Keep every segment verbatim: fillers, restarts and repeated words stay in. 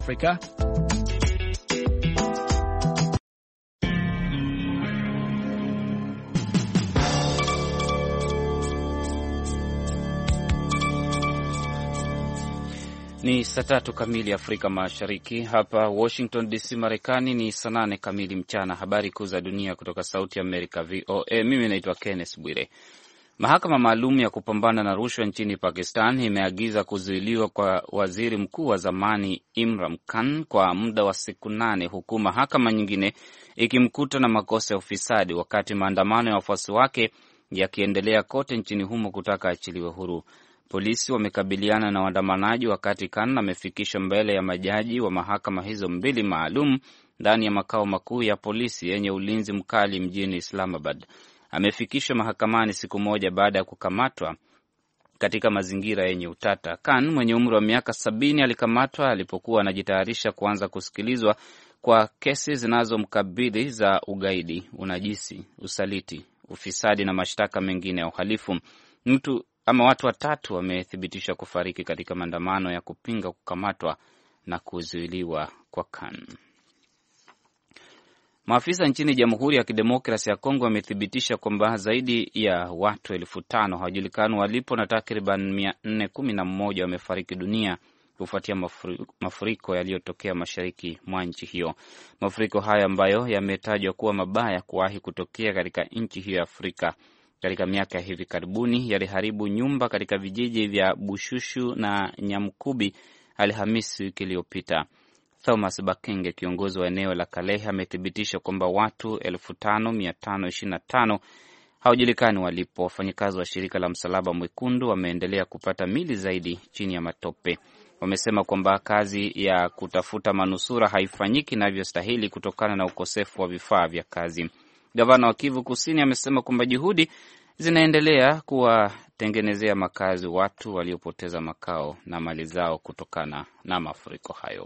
Afrika. Ni saa tatu kamili Afrika Mashariki. Hapa Washington D C Marekani ni saa nane kamili mchana. Habari kuu za dunia kutoka Sauti Amerika V O A. Mimi naitwa Kenneth Bwire. Mahakama maalum ya kupambana na rushwa nchini Pakistan imeagiza kuzuiliwa kwa waziri mkuu wa zamani Imran Khan kwa muda wa siku nane, huku mahakama nyingine ikimkuta na makosa ya ufisadi, wakati maandamano ya wafuasi wake yakiendelea kote nchini humo kutaka achiliwe huru. Polisi wamekabiliana na waandamanaji wakati Khan amefikishwa mbele ya majaji wa mahakama hizo mbili maalum ndani ya makao makuu ya polisi yenye ulinzi mkali mjini Islamabad. Amefikishwa mahakamani siku moja baada ya kukamatwa katika mazingira yenye utata. Khan mwenye umri wa miaka sabini alikamatwa alipokuwa anajitayarisha kuanza kusikilizwa kwa kesi zinazomkabili za ugaidi, unajisi, usaliti, ufisadi na mashtaka mengine ya uhalifu. Mtu ama watu watatu wamethibitishwa kufariki katika maandamano ya kupinga kukamatwa na kuzuiliwa kwa Khan. Maafisa nchini Jamhuri ya Kidemokrasi ya Kongo wamethibitisha kwamba zaidi ya watu elfu tano hawajulikani walipo na takriban mia nne kumi na moja wamefariki dunia kufuatia mafuriko, mafuriko yaliyotokea mashariki mwa nchi hiyo. Mafuriko haya ambayo yametajwa kuwa mabaya kuwahi kutokea katika nchi hiyo ya Afrika katika miaka ya hivi karibuni yaliharibu nyumba katika vijiji vya Bushushu na Nyamkubi Alhamisi wiki iliyopita. Thomas Bakenge, kiongozi wa eneo la Kalehe, amethibitisha kwamba watu elfu tano mia tano ishirini na tano hawajulikani walipo. Wafanyakazi wa shirika la Msalaba Mwekundu wameendelea kupata mili zaidi chini ya matope. Wamesema kwamba kazi ya kutafuta manusura haifanyiki inavyostahili kutokana na ukosefu wa vifaa vya kazi. Gavana wa Kivu Kusini amesema kwamba juhudi zinaendelea kuwatengenezea makazi watu waliopoteza makao na mali zao kutokana na mafuriko hayo.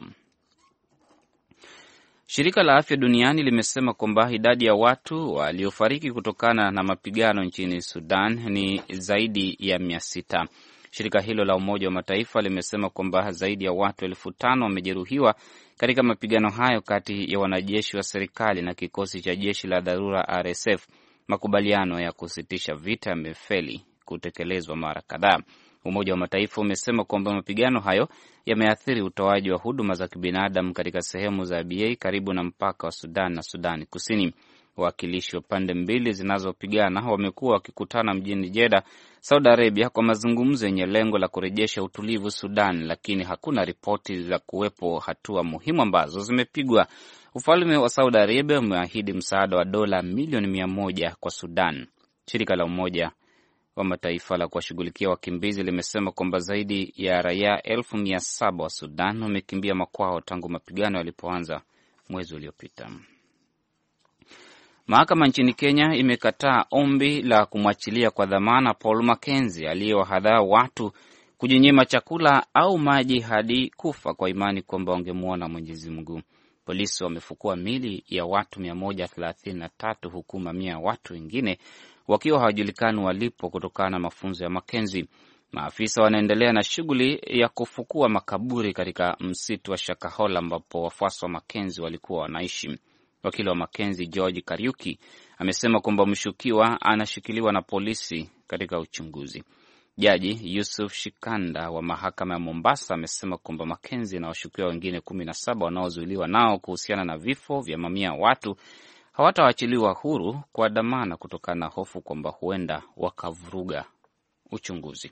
Shirika la Afya Duniani limesema kwamba idadi ya watu waliofariki kutokana na mapigano nchini Sudan ni zaidi ya mia sita. Shirika hilo la Umoja wa Mataifa limesema kwamba zaidi ya watu elfu tano wamejeruhiwa katika mapigano hayo kati ya wanajeshi wa serikali na kikosi cha jeshi la dharura R S F. Makubaliano ya kusitisha vita yamefeli kutekelezwa mara kadhaa. Umoja wa Mataifa umesema kwamba mapigano hayo yameathiri utoaji wa huduma za kibinadamu katika sehemu za Abyei karibu na mpaka wa Sudan na Sudani Kusini. Wawakilishi wa pande mbili zinazopigana wamekuwa wakikutana mjini Jeddah, Saudi Arabia, kwa mazungumzo yenye lengo la kurejesha utulivu Sudan, lakini hakuna ripoti za kuwepo hatua muhimu ambazo zimepigwa. Ufalme wa Saudi Arabia umeahidi msaada wa dola milioni mia moja kwa Sudan. Shirika la Umoja wa Mataifa la kuwashughulikia wakimbizi limesema kwamba zaidi ya raia elfu mia saba wa Sudan wamekimbia makwao tangu mapigano yalipoanza mwezi uliopita. Mahakama nchini Kenya imekataa ombi la kumwachilia kwa dhamana Paul Mackenzie aliyewahadaa watu kujinyima chakula au maji hadi kufa kwa imani kwamba wangemuona Mwenyezi Mungu. Polisi wamefukua mili ya watu mia moja thelathini na tatu huku mamia ya watu wengine wakiwa hawajulikani walipo kutokana na mafunzo ya Mackenzie. Maafisa wanaendelea na shughuli ya kufukua makaburi katika msitu wa Shakahola ambapo wafuasi wa Mackenzie walikuwa wanaishi. Wakili wa Mackenzie George Kariuki amesema kwamba mshukiwa anashikiliwa na polisi katika uchunguzi. Jaji Yusuf Shikanda wa mahakama ya Mombasa amesema kwamba Mackenzie na washukiwa wengine kumi na saba wanaozuiliwa nao kuhusiana na vifo vya mamia watu hawataachiliwa huru kwa dhamana kutokana na hofu kwamba huenda wakavuruga uchunguzi.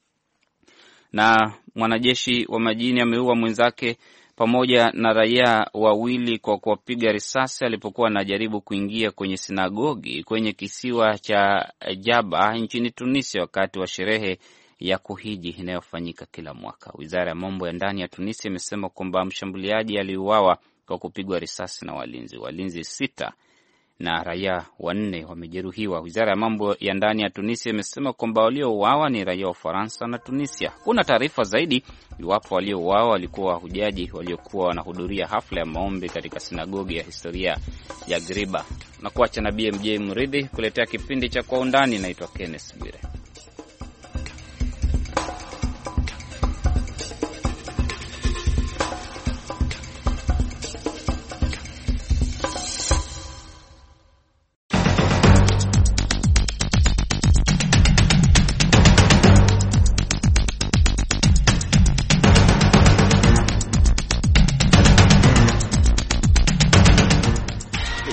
Na mwanajeshi wa majini ameua mwenzake pamoja na raia wawili kwa kuwapiga risasi alipokuwa anajaribu kuingia kwenye sinagogi kwenye kisiwa cha Jaba nchini Tunisia wakati wa sherehe ya kuhiji inayofanyika kila mwaka. Wizara ya mambo ya ndani ya Tunisia imesema kwamba mshambuliaji aliuawa kwa kupigwa risasi na walinzi. Walinzi sita na raia wanne wamejeruhiwa. Wizara ya mambo ya ndani ya Tunisia imesema kwamba waliouawa ni raia wa Ufaransa na Tunisia. Kuna taarifa zaidi iwapo waliouawa walikuwa wahujaji waliokuwa wanahudhuria hafla ya maombi katika sinagogi ya historia ya Griba. Na kuacha na B M J Mridhi kuletea kipindi cha Kwa Undani. Naitwa Kenneth Bwire.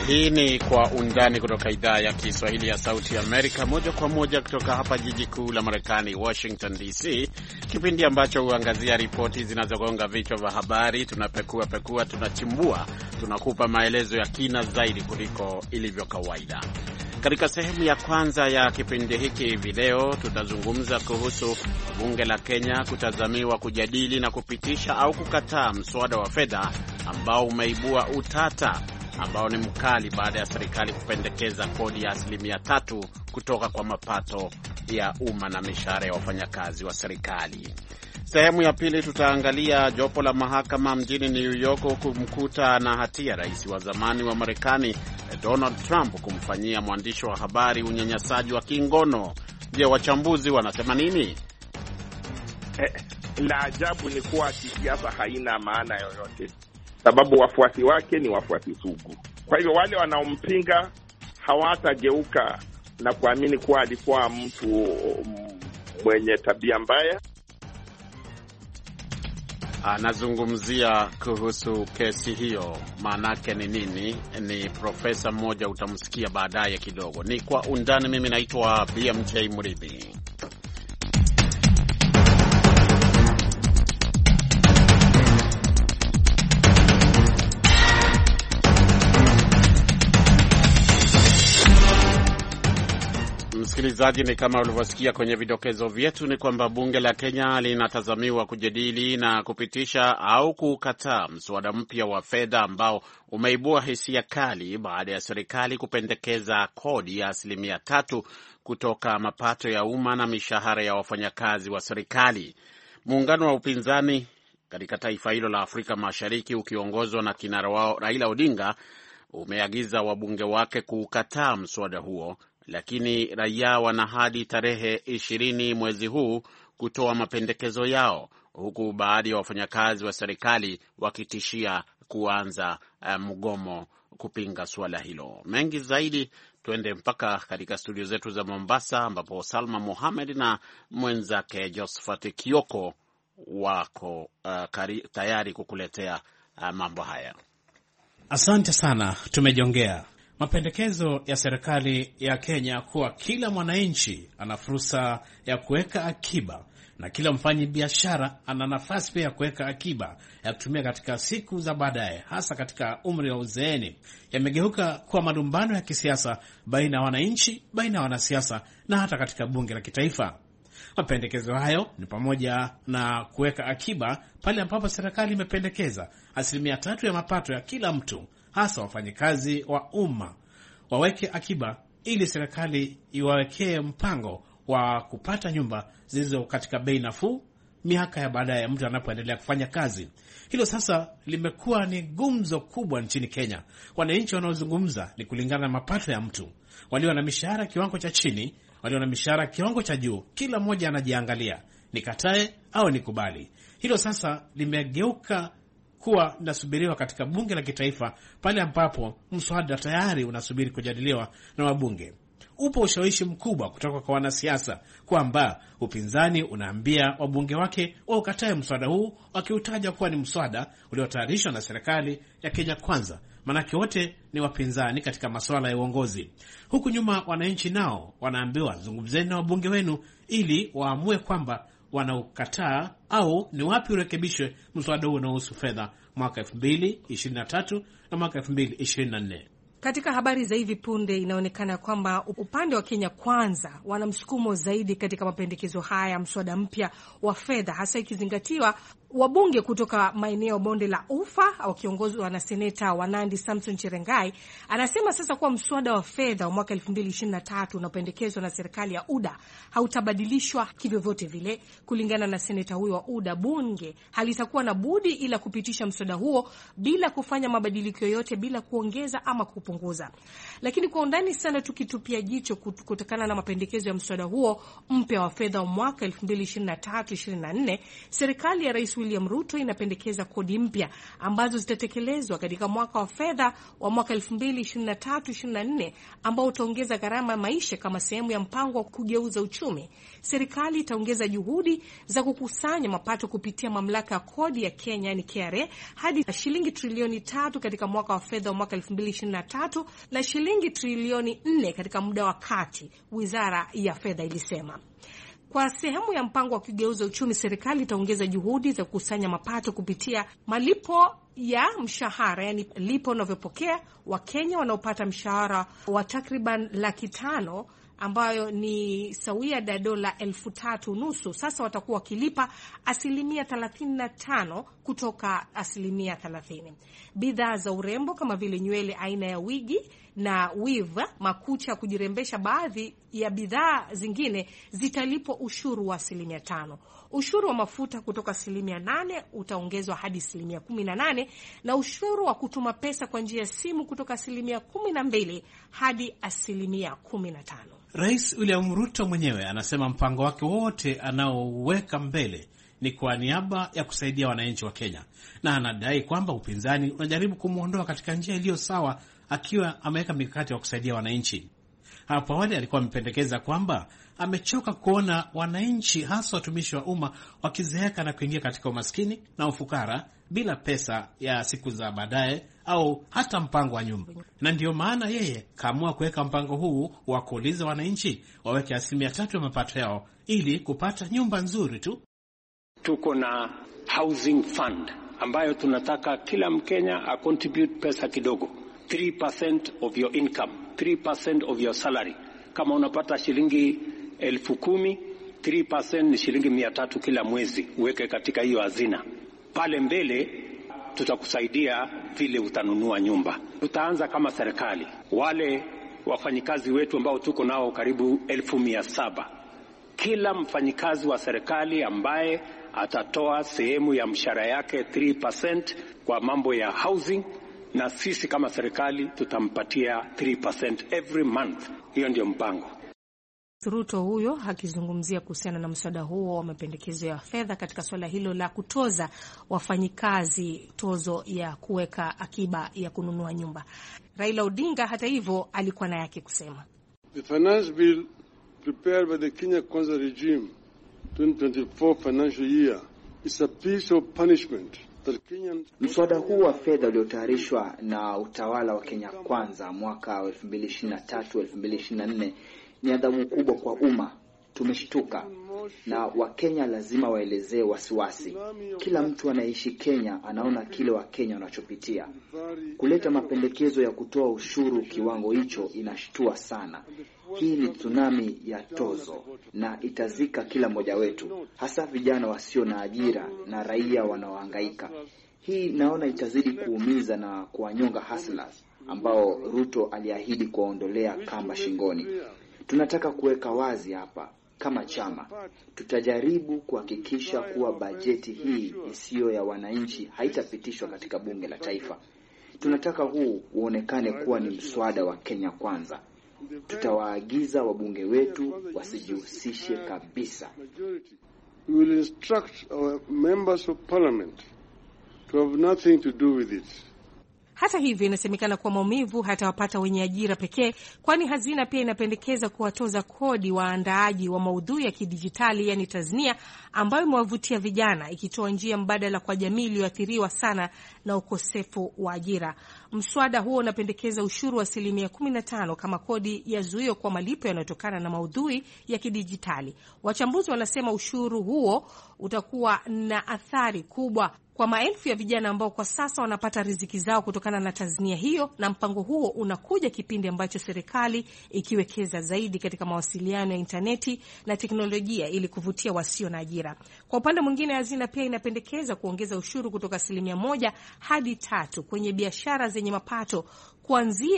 Hii ni Kwa Undani kutoka idhaa ya Kiswahili ya Sauti ya Amerika, moja kwa moja kutoka hapa jiji kuu la Marekani, Washington D C, kipindi ambacho huangazia ripoti zinazogonga vichwa vya habari. Tunapekua pekua, tunachimbua, tunakupa maelezo ya kina zaidi kuliko ilivyo kawaida. Katika sehemu ya kwanza ya kipindi hiki hivi leo tutazungumza kuhusu bunge la Kenya kutazamiwa kujadili na kupitisha au kukataa mswada wa fedha ambao umeibua utata, ambao ni mkali baada ya serikali kupendekeza kodi ya asilimia tatu kutoka kwa mapato ya umma na mishahara ya wafanyakazi wa serikali. Sehemu ya pili tutaangalia jopo la mahakama mjini New York kumkuta na hatia rais wa zamani wa Marekani Donald Trump kumfanyia mwandishi wa habari unyanyasaji wa kingono. Je, wachambuzi wanasema nini? Eh, la ajabu ni kuwa kisiasa haina maana yoyote, sababu wafuasi wake ni wafuasi sugu. Kwa hivyo wale wanaompinga hawatageuka na kuamini kuwa alikuwa mtu mwenye tabia mbaya. Anazungumzia kuhusu kesi hiyo, maanake ni nini? Ni profesa mmoja, utamsikia baadaye kidogo. Ni Kwa Undani. Mimi naitwa B M J Mridhi. Msikilizaji, ni kama ulivyosikia kwenye vidokezo vyetu, ni kwamba bunge la Kenya linatazamiwa kujadili na kupitisha au kukataa mswada mpya wa fedha ambao umeibua hisia kali baada ya serikali kupendekeza kodi ya asilimia tatu kutoka mapato ya umma na mishahara ya wafanyakazi wa serikali. Muungano wa upinzani katika taifa hilo la Afrika Mashariki ukiongozwa na kinara wao Raila Odinga umeagiza wabunge wake kukataa mswada huo, lakini raia wana hadi tarehe ishirini mwezi huu kutoa mapendekezo yao, huku baadhi ya wafanyakazi wa serikali wakitishia kuanza uh, mgomo kupinga suala hilo. Mengi zaidi, tuende mpaka katika studio zetu za Mombasa, ambapo Salma Mohamed na mwenzake Josephat Kioko wako uh, kari, tayari kukuletea uh, mambo haya. Asante sana, tumejongea. Mapendekezo ya serikali ya Kenya kuwa kila mwananchi ana fursa ya kuweka akiba na kila mfanyi biashara ana nafasi pia ya kuweka akiba ya kutumia katika siku za baadaye, hasa katika umri wa uzeeni, yamegeuka kuwa malumbano ya kisiasa baina ya wananchi, baina ya wanasiasa na hata katika bunge la kitaifa. Mapendekezo hayo ni pamoja na kuweka akiba pale ambapo serikali imependekeza asilimia tatu ya mapato ya kila mtu, hasa wafanyikazi wa umma waweke akiba ili serikali iwawekee mpango wa kupata nyumba zilizo katika bei nafuu miaka ya baadaye mtu anapoendelea kufanya kazi. Hilo sasa limekuwa ni gumzo kubwa nchini Kenya. Wananchi wanaozungumza ni kulingana na mapato ya mtu. Walio na mishahara kiwango cha chini, walio na mishahara kiwango cha juu, kila mmoja anajiangalia, nikatae au nikubali. Hilo sasa limegeuka kuwa linasubiriwa katika bunge la kitaifa, pale ambapo mswada tayari unasubiri kujadiliwa na wabunge. Upo ushawishi mkubwa kutoka kwa wanasiasa kwamba upinzani unaambia wabunge wake waukatae mswada huu, wakiutaja kuwa ni mswada uliotayarishwa na serikali ya Kenya Kwanza, manake wote ni wapinzani katika masuala ya uongozi. Huku nyuma wananchi nao wanaambiwa zungumzeni na wabunge wenu ili waamue kwamba wanaukataa au ni wapi urekebishwe mswada huu unaohusu fedha mwaka elfu mbili ishirini na tatu na mwaka elfu mbili ishirini na nne. Katika habari za hivi punde inaonekana kwamba upande wa Kenya Kwanza wana msukumo zaidi katika mapendekezo haya mswada mpya wa fedha, hasa ikizingatiwa wabunge kutoka maeneo bonde la Ufa wakiongozwa na seneta wa Nandi Samson Cherengai anasema sasa kuwa mswada wa fedha wa mwaka elfu mbili ishirini na tatu unapendekezwa na serikali ya U D A hautabadilishwa kivyovyote vile. Kulingana na seneta huyo wa U D A, bunge halitakuwa na budi ila kupitisha mswada huo bila kufanya mabadiliko yoyote, bila kuongeza ama kupunguza. Lakini kwa undani sana tukitupia jicho kutokana na mapendekezo ya mswada huo mpya wa fedha wa mwaka elfu mbili ishirini na tatu ishirini na nne, serikali ya Rais William Ruto inapendekeza kodi mpya ambazo zitatekelezwa katika mwaka wa fedha wa mwaka elfu mbili ishirini na tatu ishirini na nne ambao utaongeza gharama ya maisha kama sehemu ya mpango wa kugeuza uchumi. Serikali itaongeza juhudi za kukusanya mapato kupitia mamlaka ya kodi ya Kenya ni K R A hadi shilingi trilioni tatu katika mwaka wa fedha wa mwaka elfu mbili ishirini na tatu na shilingi trilioni nne katika muda wa kati, wizara ya fedha ilisema. Kwa sehemu ya mpango wa kugeuza uchumi, serikali itaongeza juhudi za kukusanya mapato kupitia malipo ya mshahara, yani lipo unavyopokea wa Kenya wanaopata mshahara wa takriban laki tano ambayo ni sawia da dola elfu tatu nusu. Sasa watakuwa wakilipa asilimia thelathini na tano kutoka asilimia thelathini. Bidhaa za urembo kama vile nywele aina ya wigi na weave, makucha kujirembesha, baadhi ya bidhaa zingine zitalipwa ushuru wa asilimia tano. Ushuru wa mafuta kutoka asilimia nane utaongezwa hadi asilimia kumi na nane na ushuru wa kutuma pesa kwa njia ya simu kutoka asilimia kumi na mbili hadi asilimia kumi na tano. Rais William Ruto mwenyewe anasema mpango wake wote anaoweka mbele ni kwa niaba ya kusaidia wananchi wa Kenya, na anadai kwamba upinzani unajaribu kumwondoa katika njia iliyo sawa, akiwa ameweka mikakati ya kusaidia wananchi. Hapo awali alikuwa amependekeza kwamba amechoka kuona wananchi, hasa watumishi wa umma, wakizeeka na kuingia katika umaskini na ufukara bila pesa ya siku za baadaye au hata mpango wa nyumba. Na ndio maana yeye kaamua kuweka mpango huu wa kuuliza wananchi waweke asilimia tatu ya mapato yao ili kupata nyumba nzuri tu. Tuko na housing fund ambayo tunataka kila Mkenya a contribute pesa kidogo, three percent of your income, three percent of your salary. Kama unapata shilingi elfu kumi, three percent ni shilingi mia tatu kila mwezi, uweke katika hiyo hazina. Pale mbele tutakusaidia vile utanunua nyumba. Tutaanza kama serikali, wale wafanyikazi wetu ambao tuko nao karibu elfu mia saba. Kila mfanyikazi wa serikali ambaye atatoa sehemu ya mshahara yake three percent kwa mambo ya housing, na sisi kama serikali tutampatia three percent every month. Hiyo ndio mpango. Ruto huyo akizungumzia kuhusiana na mswada huo wa mapendekezo ya fedha katika swala hilo la kutoza wafanyikazi tozo ya kuweka akiba ya kununua nyumba. Raila Odinga hata hivyo alikuwa na yake kusema. The finance bill prepared by the Kenya Kwanza regime twenty twenty-four financial year is a piece of punishment. Mswada huu wa fedha uliotayarishwa na utawala wa Kenya Kwanza mwaka wa elfu mbili ishirini na tatu elfu mbili ishirini na nne ni adhabu kubwa kwa umma. Tumeshtuka na Wakenya lazima waelezee wasiwasi. Kila mtu anaishi Kenya anaona kile Wakenya wanachopitia. Kuleta mapendekezo ya kutoa ushuru kiwango hicho inashtua sana. Hii ni tsunami ya tozo na itazika kila mmoja wetu, hasa vijana wasio na ajira na raia wanaohangaika. Hii naona itazidi kuumiza na kuwanyonga hustlers ambao Ruto aliahidi kuwaondolea kamba shingoni. Tunataka kuweka wazi hapa, kama chama tutajaribu kuhakikisha kuwa bajeti hii isiyo ya wananchi haitapitishwa katika bunge la taifa. Tunataka huu uonekane kuwa ni mswada wa Kenya Kwanza. Tutawaagiza wabunge wetu wasijihusishe kabisa. We will instruct our members of parliament to have nothing to do with it. Hata hivyo inasemekana kuwa maumivu hatawapata wenye ajira pekee, kwani hazina pia inapendekeza kuwatoza kodi waandaaji wa maudhui ya kidijitali, yani tasnia, ambayo imewavutia vijana, ikitoa njia mbadala kwa jamii iliyoathiriwa sana na ukosefu wa ajira. Mswada huo unapendekeza ushuru wa asilimia kumi na tano kama kodi ya zuio kwa malipo yanayotokana na maudhui ya kidijitali. Wachambuzi wanasema ushuru huo utakuwa na athari kubwa kwa maelfu ya vijana ambao kwa sasa wanapata riziki zao kutokana na tasnia hiyo, na mpango huo unakuja kipindi ambacho serikali ikiwekeza zaidi katika mawasiliano ya interneti na teknolojia ili kuvutia wasio na ajira. Kwa upande mwingine, hazina pia inapendekeza kuongeza ushuru kutoka asilimia moja hadi tatu kwenye biashara zenye mapato kuanzia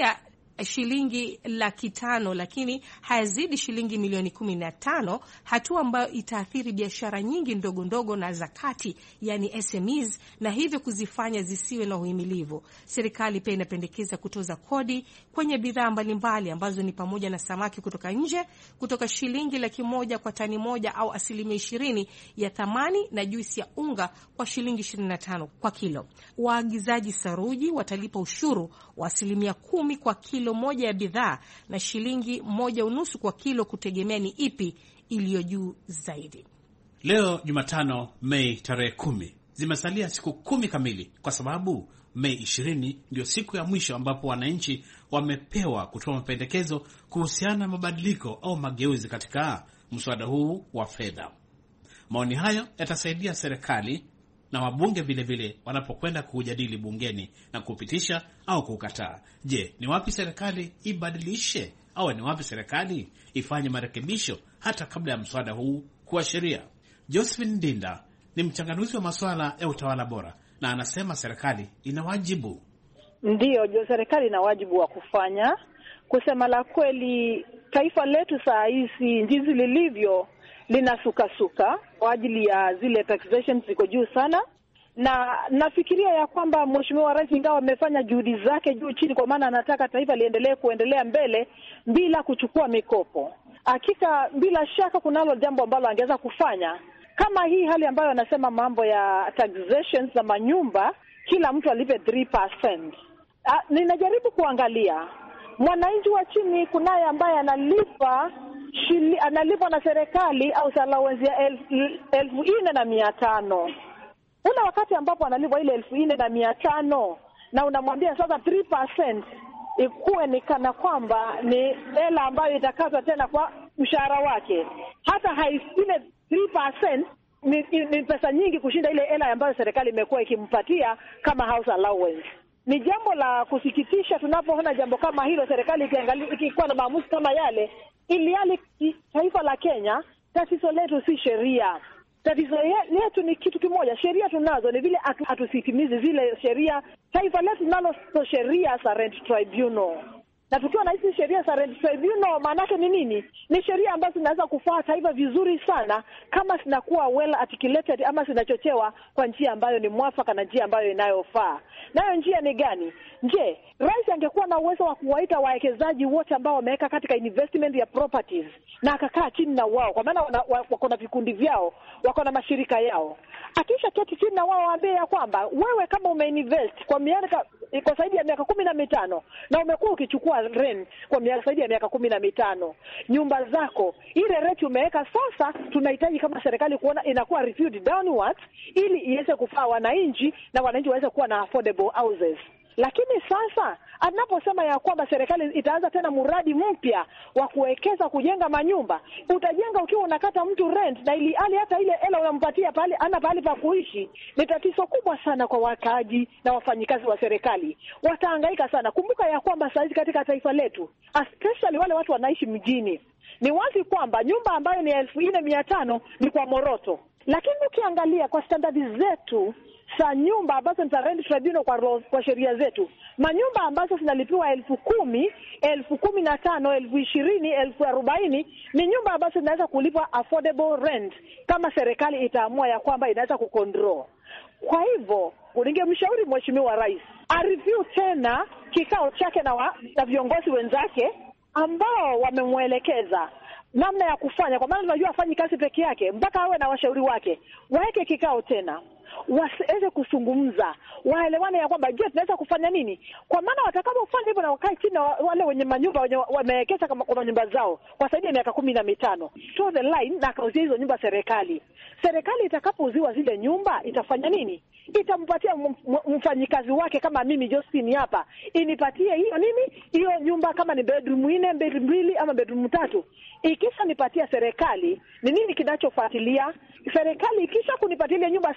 shilingi laki tano, lakini hayazidi shilingi milioni kumi na tano, hatua ambayo itaathiri biashara nyingi ndogo ndogo na zakati, yani S M Es, na hivyo kuzifanya zisiwe na uhimilivu. Serikali pia inapendekeza kutoza kodi kwenye bidhaa mbalimbali ambazo ni pamoja na samaki kutoka nje kutoka shilingi laki moja kwa tani moja au asilimia ishirini ya thamani, na juisi ya unga kwa shilingi ishirini na tano kwa kilo. Waagizaji saruji watalipa ushuru wa asilimia kumi kwa kilo moja ya bidhaa na shilingi moja unusu kwa kilo, kutegemea ni ipi iliyo juu zaidi. Leo Jumatano, Mei tarehe kumi, zimesalia siku kumi kamili, kwa sababu Mei ishirini ndio siku ya mwisho ambapo wananchi wamepewa kutoa mapendekezo kuhusiana na mabadiliko au mageuzi katika mswada huu wa fedha. Maoni hayo yatasaidia serikali na wabunge vile vile wanapokwenda kujadili bungeni na kupitisha au kukataa. Je, ni wapi serikali ibadilishe au ni wapi serikali ifanye marekebisho hata kabla ya mswada huu kuwa sheria? Josephine Ndinda ni mchanganuzi wa masuala ya utawala bora na anasema serikali ina wajibu. Ndiyo, jo serikali ina wajibu wa kufanya. Kusema la kweli, taifa letu saa hizi jinsi lilivyo linasukasuka kwa ajili ya zile taxation ziko juu sana, na nafikiria ya kwamba Mheshimiwa Rais ingawa amefanya juhudi zake juu chini, kwa maana anataka taifa liendelee kuendelea mbele bila kuchukua mikopo. Hakika bila shaka kunalo jambo ambalo angeweza kufanya, kama hii hali ambayo anasema mambo ya taxation za manyumba, kila mtu alipe three percent. Ah, ninajaribu kuangalia mwananchi wa chini, kunaye ambaye analipa shili, analipa na serikali au allowance ya elfu, elfu ine na mia tano. Ule wakati ambapo analipa ile elfu ine na mia tano na unamwambia sasa three percent ikuwe ni kana kwamba ni hela ambayo itakazwa tena kwa mshahara wake, hata haisile three percent ni, ni pesa nyingi kushinda ile hela ambayo serikali imekuwa ikimpatia kama house allowance. Ni jambo la kusikitisha tunapoona jambo kama hilo, serikali ikiangalia ikikuwa na maamuzi kama yale, ili hali taifa la Kenya, tatizo letu si sheria. Tatizo letu ni kitu kimoja, sheria tunazo, ni vile hatusitimizi zile sheria. Taifa letu nalo sheria za Rent Tribunal. Na tukiwa na hizi sheria za Rent Tribunal, maana yake ni nini? Ni sheria ambazo zinaweza kufaa taifa vizuri sana kama zinakuwa well articulated, ama zinachochewa kwa njia ambayo ni mwafaka na njia ambayo inayofaa. Nayo njia ni gani? Je, rais angekuwa na uwezo wa kuwaita wawekezaji wote ambao wameweka katika investment ya properties na akakaa chini na wao, kwa maana wako na vikundi vyao, wako na mashirika yao. Akisha keti chini na wao waambie ya kwamba wewe kama umeinvest kwa miaka kwa zaidi ya miaka kumi na mitano na umekuwa ukichukua rent kwa miaka zaidi ya miaka kumi na mitano, nyumba zako ile rate umeweka sasa, tunahitaji kama serikali kuona inakuwa reviewed downwards ili iweze kufaa wananchi na wananchi waweze kuwa na affordable houses. Lakini sasa anaposema ya kwamba serikali itaanza tena mradi mpya wa kuwekeza kujenga manyumba, utajenga ukiwa unakata mtu rent, na ili hali hata ile hela unampatia pale ana pale pa kuishi, ni tatizo kubwa sana kwa wakaaji na wafanyikazi wa serikali. Watahangaika sana. Kumbuka ya kwamba sasa katika taifa letu, especially wale watu wanaishi mjini, ni wazi kwamba nyumba ambayo ni elfu ine mia tano ni kwa moroto. Lakini ukiangalia kwa standards zetu za nyumba ambazo ni Rent Tribunal kwa, kwa sheria zetu, manyumba ambazo zinalipiwa elfu kumi, elfu kumi na tano, elfu ishirini, elfu arobaini ni nyumba ambazo zinaweza kulipwa affordable rent kama serikali itaamua ya kwamba inaweza kucontrol. Kwa hivyo ningemshauri Mheshimiwa Rais areview tena kikao chake na, wa, na viongozi wenzake ambao wamemwelekeza namna ya kufanya, kwa maana tunajua afanyi kazi peke yake, mpaka awe na washauri wake. Waeke kikao tena, waweze kuzungumza, waelewane ya kwamba je, tunaweza kufanya nini? Kwa maana watakapofanya hivyo na wakae chini wale wenye manyumba wenye wamewekeza kama kwa nyumba zao kwa zaidi ya miaka kumi na mitano, to the line na kauzia hizo nyumba serikali. Serikali itakapouziwa zile nyumba itafanya nini? Itampatia mfanyikazi wake kama mimi Josephine hapa, inipatie hiyo nini? Hiyo nyumba kama ni bedroom nne, bedroom mbili ama bedroom tatu. Ikisha nipatia serikali, ni nini kinachofuatilia? Serikali ikisha kunipatia nyumba sasa ina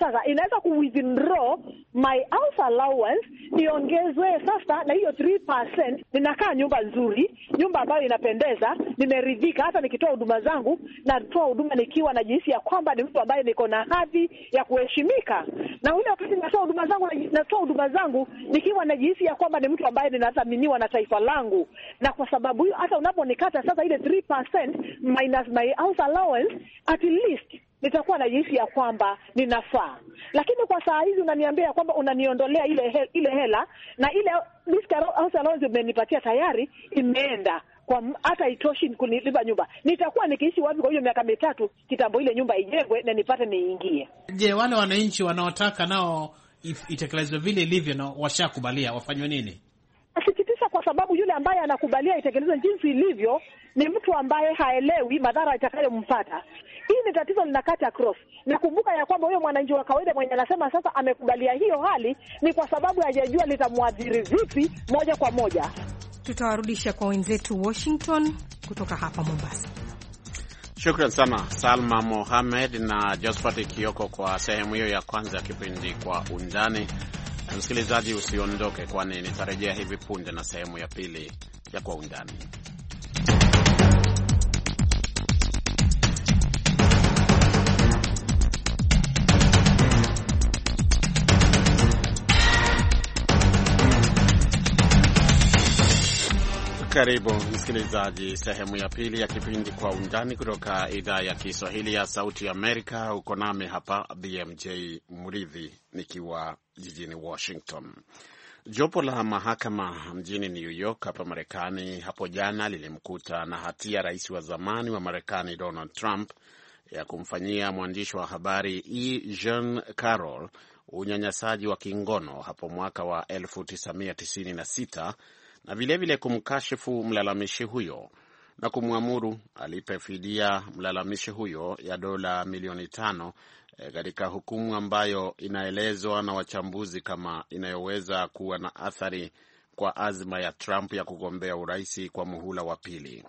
ninaweza ku withdraw my house allowance niongezwe sasa na hiyo three percent. Ninakaa nyumba nzuri, nyumba ambayo inapendeza, nimeridhika. Hata nikitoa huduma zangu natoa huduma nikiwa najihisi ya kwamba ni mtu ambaye niko na hadhi ya kuheshimika, na ule wakati natoa huduma zangu natoa huduma zangu nikiwa najihisi ya kwamba ni mtu ambaye ninathaminiwa na taifa langu. Na kwa sababu hiyo hata unaponikata sasa ile three percent minus my house allowance, at least nitakuwa najihisi ya kwamba ninafaa. Lakini kwa saa hizi unaniambia kwamba unaniondolea ile he, ile hela na ile house allowance umenipatia tayari imeenda kwa hata itoshi kunilipa nyumba. Nitakuwa nikiishi wapi kwa hiyo miaka mitatu kitambo ile nyumba ijengwe na nipate niingie? Je, wale wananchi wanaotaka nao itekelezwe vile ilivyo na washakubalia wafanywe nini? Asikitisha kwa sababu yule ambaye anakubalia itekelezwe jinsi ilivyo ni mtu ambaye haelewi madhara itakayompata. Hii ni tatizo linakata cross. Nakumbuka ya kwamba huyo mwananchi wa kawaida mwenye anasema sasa amekubalia hiyo hali ni kwa sababu hajajua litamwadhiri vipi moja kwa moja. Tutawarudisha kwa wenzetu Washington kutoka hapa Mombasa. Shukran sana Salma Mohamed na Josephat Kioko kwa sehemu hiyo ya kwanza ya kipindi Kwa Undani. Msikilizaji, usiondoke, kwani nitarejea hivi punde na sehemu ya pili ya Kwa Undani. Karibu msikilizaji, sehemu ya pili ya kipindi Kwa Undani kutoka idhaa ya Kiswahili ya Sauti Amerika. Uko nami hapa B M J Muridhi nikiwa jijini Washington. Jopo la mahakama mjini New York hapa Marekani hapo jana lilimkuta na hatia rais wa zamani wa Marekani Donald Trump ya kumfanyia mwandishi wa habari E. Jean Carroll unyanyasaji wa kingono hapo mwaka wa elfu tisa mia tisini na sita na vilevile kumkashifu mlalamishi huyo na kumwamuru alipe fidia mlalamishi huyo ya dola milioni tano katika e, hukumu ambayo inaelezwa na wachambuzi kama inayoweza kuwa na athari kwa azma ya Trump ya kugombea urais kwa muhula wa pili.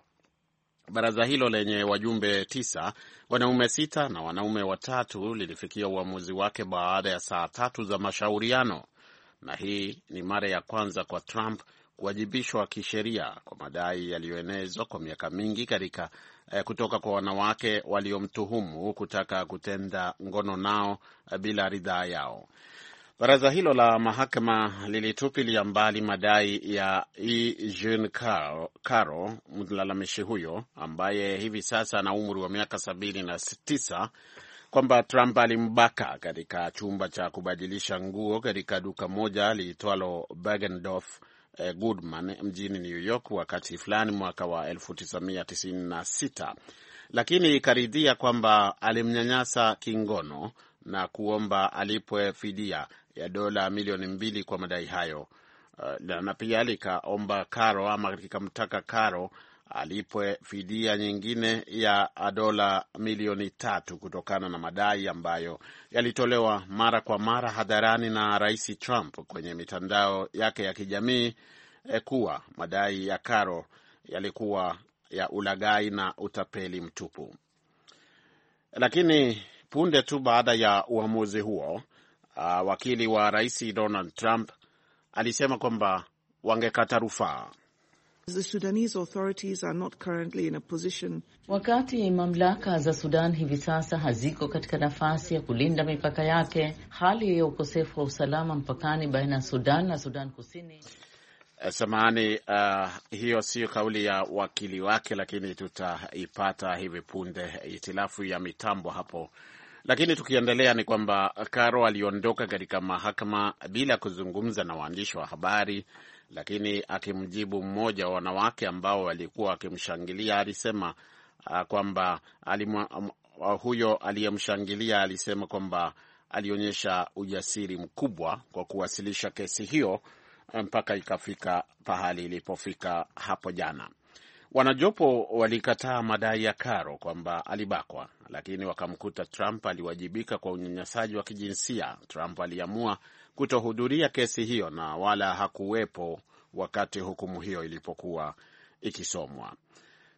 Baraza hilo lenye wajumbe tisa, wanaume sita na wanaume watatu, lilifikia uamuzi wake baada ya saa tatu za mashauriano, na hii ni mara ya kwanza kwa Trump kuwajibishwa kisheria kwa madai yaliyoenezwa kwa miaka mingi katika eh, kutoka kwa wanawake waliomtuhumu kutaka kutenda ngono nao eh, bila ridhaa yao. Baraza hilo la mahakama lilitupilia mbali madai ya E. Jean Carroll, mlalamishi huyo ambaye hivi sasa ana umri wa miaka sabini na tisa, kwamba Trump alimbaka katika chumba cha kubadilisha nguo katika duka moja liitwalo Bergdorf Goodman mjini New York wakati fulani mwaka wa elfu tisa mia tisini na sita, lakini ikaridhia kwamba alimnyanyasa kingono na kuomba alipwe fidia ya dola milioni mbili kwa madai hayo. Uh, na pia likaomba Karo ama likamtaka Karo alipwe fidia nyingine ya dola milioni tatu kutokana na madai ambayo yalitolewa mara kwa mara hadharani na Rais Trump kwenye mitandao yake ya kijamii eh, kuwa madai ya Karo yalikuwa ya ulaghai na utapeli mtupu. Lakini punde tu baada ya uamuzi huo, uh, wakili wa Rais Donald Trump alisema kwamba wangekata rufaa. The Sudanese authorities are not currently in a position. Wakati mamlaka za Sudan hivi sasa haziko katika nafasi ya kulinda mipaka yake, hali ya ukosefu wa usalama mpakani baina ya Sudan na Sudan Kusini. Samahani, uh, hiyo sio kauli ya wakili wake, lakini tutaipata hivi punde, itilafu ya mitambo hapo. Lakini tukiendelea ni kwamba Karo aliondoka katika mahakama bila kuzungumza na waandishi wa habari, lakini akimjibu mmoja wa wanawake ambao walikuwa akimshangilia alisema uh, kwamba alimwa, uh, huyo aliyemshangilia alisema kwamba alionyesha ujasiri mkubwa kwa kuwasilisha kesi hiyo mpaka ikafika pahali ilipofika hapo jana. Wanajopo walikataa madai ya Karo kwamba alibakwa, lakini wakamkuta Trump aliwajibika kwa unyanyasaji wa kijinsia. Trump aliamua kutohudhuria kesi hiyo na wala hakuwepo wakati hukumu hiyo ilipokuwa ikisomwa.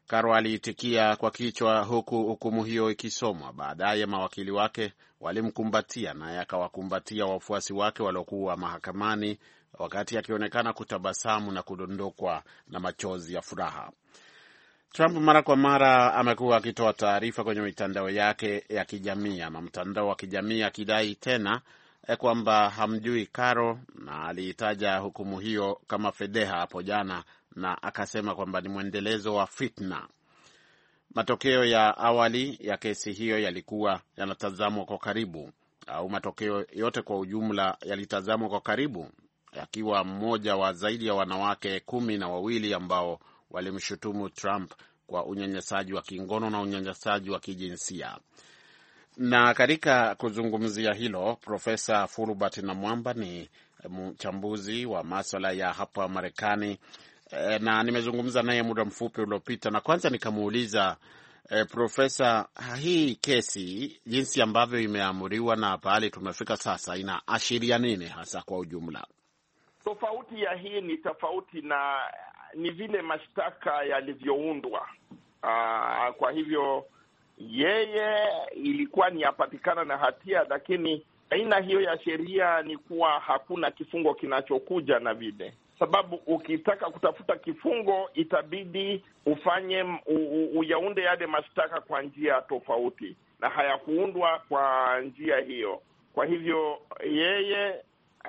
Karo aliitikia kwa kichwa huku hukumu hiyo ikisomwa. Baadaye mawakili wake walimkumbatia naye akawakumbatia wafuasi wake waliokuwa mahakamani, wakati akionekana kutabasamu na kudondokwa na machozi ya furaha. Trump mara kwa mara amekuwa akitoa taarifa kwenye mitandao yake ya kijamii ama mtandao wa kijamii akidai tena kwamba hamjui Karo, na aliitaja hukumu hiyo kama fedheha hapo jana, na akasema kwamba ni mwendelezo wa fitna. Matokeo ya awali ya kesi hiyo yalikuwa yanatazamwa kwa karibu, au matokeo yote kwa ujumla yalitazamwa kwa karibu, akiwa mmoja wa zaidi ya wanawake kumi na wawili ambao walimshutumu Trump kwa unyanyasaji wa kingono na unyanyasaji wa kijinsia. Na katika kuzungumzia hilo, Profesa Fulbert Namwamba ni mchambuzi wa masuala ya hapa Marekani, na nimezungumza naye muda mfupi uliopita, na kwanza nikamuuliza eh, Profesa, hii kesi jinsi ambavyo imeamuriwa na pale tumefika sasa inaashiria nini hasa kwa ujumla? Tofauti ya hii ni tofauti na ni vile mashtaka yalivyoundwa. Uh, kwa hivyo yeye ilikuwa ni apatikana na hatia, lakini aina hiyo ya sheria ni kuwa hakuna kifungo kinachokuja na vile, sababu ukitaka kutafuta kifungo itabidi ufanye uyaunde yale mashtaka kwa njia tofauti, na hayakuundwa kwa njia hiyo. Kwa hivyo yeye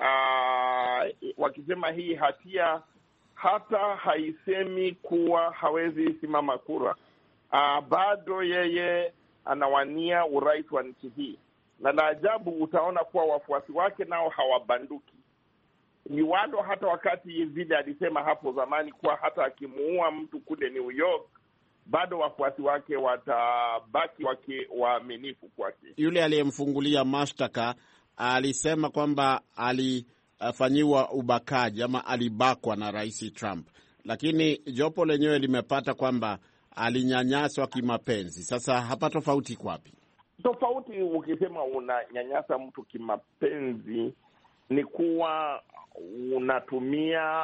uh, wakisema hii hatia, hata haisemi kuwa hawezi simama kura. Uh, bado yeye anawania urais wa nchi hii, na la ajabu utaona kuwa wafuasi wake nao hawabanduki. Ni wado hata wakati vile alisema hapo zamani kuwa hata akimuua mtu kule New York bado wafuasi wake watabaki wake waaminifu kwake. Yule aliyemfungulia mashtaka alisema kwamba alifanyiwa ubakaji ama alibakwa na Rais Trump, lakini jopo lenyewe limepata kwamba alinyanyaswa kimapenzi. Sasa hapa tofauti kwapi? Tofauti ukisema unanyanyasa mtu kimapenzi ni kuwa unatumia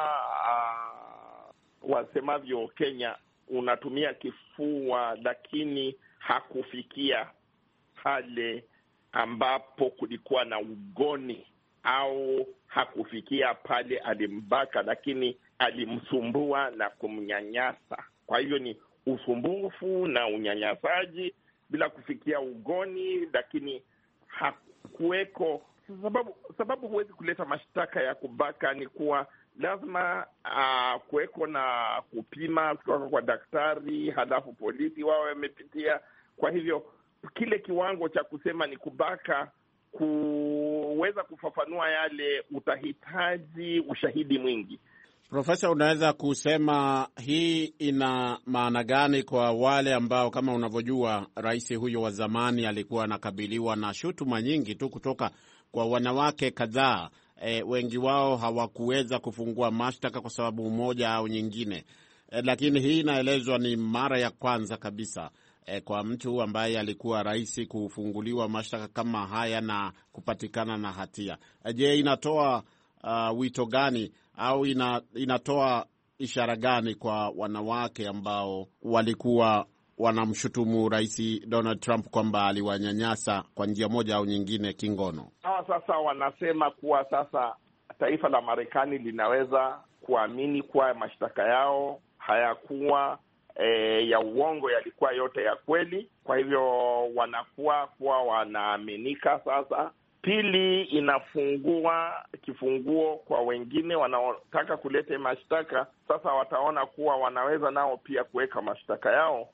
uh, wasemavyo Kenya, unatumia kifua, lakini hakufikia pale ambapo kulikuwa na ugoni, au hakufikia pale alimbaka, lakini alimsumbua na kumnyanyasa. Kwa hivyo ni usumbufu na unyanyasaji bila kufikia ugoni, lakini hakuweko sababu. Sababu huwezi kuleta mashtaka ya kubaka ni kuwa lazima uh, kuweko na kupima kutoka kwa daktari, halafu polisi wao wamepitia. Kwa hivyo kile kiwango cha kusema ni kubaka, kuweza kufafanua yale, utahitaji ushahidi mwingi. Profesa, unaweza kusema hii ina maana gani kwa wale ambao kama unavyojua rais huyo wa zamani alikuwa anakabiliwa na shutuma nyingi tu kutoka kwa wanawake kadhaa. E, wengi wao hawakuweza kufungua mashtaka kwa sababu moja au nyingine. E, lakini hii inaelezwa ni mara ya kwanza kabisa e, kwa mtu ambaye alikuwa rais kufunguliwa mashtaka kama haya na kupatikana na hatia. E, je, inatoa uh, wito gani au ina, inatoa ishara gani kwa wanawake ambao walikuwa wanamshutumu Rais Donald Trump kwamba aliwanyanyasa kwa njia moja au nyingine kingono? Hawa sasa wanasema kuwa sasa taifa la Marekani linaweza kuamini kuwa mashtaka yao hayakuwa e, ya uongo, yalikuwa yote ya kweli. Kwa hivyo wanakuwa kuwa wanaaminika sasa. Pili, inafungua kifunguo kwa wengine wanaotaka kuleta mashtaka. Sasa wataona kuwa wanaweza nao pia kuweka mashtaka yao.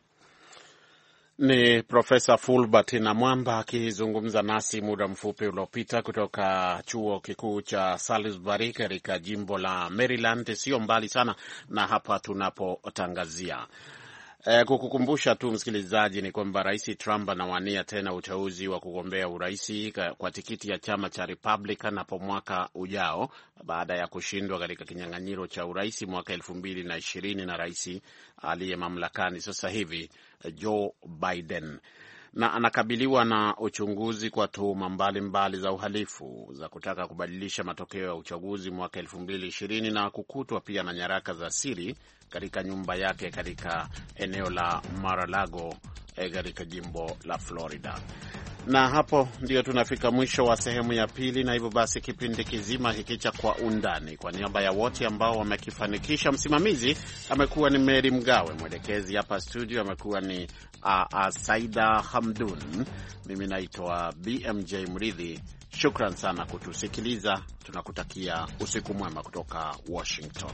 Ni Profesa Fulbert Namwamba akizungumza nasi muda mfupi uliopita kutoka chuo kikuu cha Salisbury katika jimbo la Maryland, sio mbali sana na hapa tunapotangazia. E, kukukumbusha tu msikilizaji ni kwamba Rais Trump anawania tena uteuzi wa kugombea uraisi kwa tikiti ya chama cha Republican hapo mwaka ujao baada ya kushindwa katika kinyang'anyiro cha uraisi mwaka elfu mbili na ishirini na rais aliye mamlakani sasa hivi Joe Biden. na anakabiliwa na uchunguzi kwa tuhuma mbalimbali za uhalifu za kutaka kubadilisha matokeo ya uchaguzi mwaka elfu mbili ishirini na kukutwa pia na nyaraka za siri katika nyumba yake katika eneo la Mar-a-Lago katika jimbo la Florida. Na hapo ndio tunafika mwisho wa sehemu ya pili, na hivyo basi kipindi kizima hiki cha Kwa Undani, kwa niaba ya wote ambao wamekifanikisha, msimamizi amekuwa ni Mary Mgawe, mwelekezi hapa studio amekuwa ni uh, uh, Saida Hamdun, mimi naitwa B M J Mridhi. Shukran sana kutusikiliza, tunakutakia usiku mwema kutoka Washington.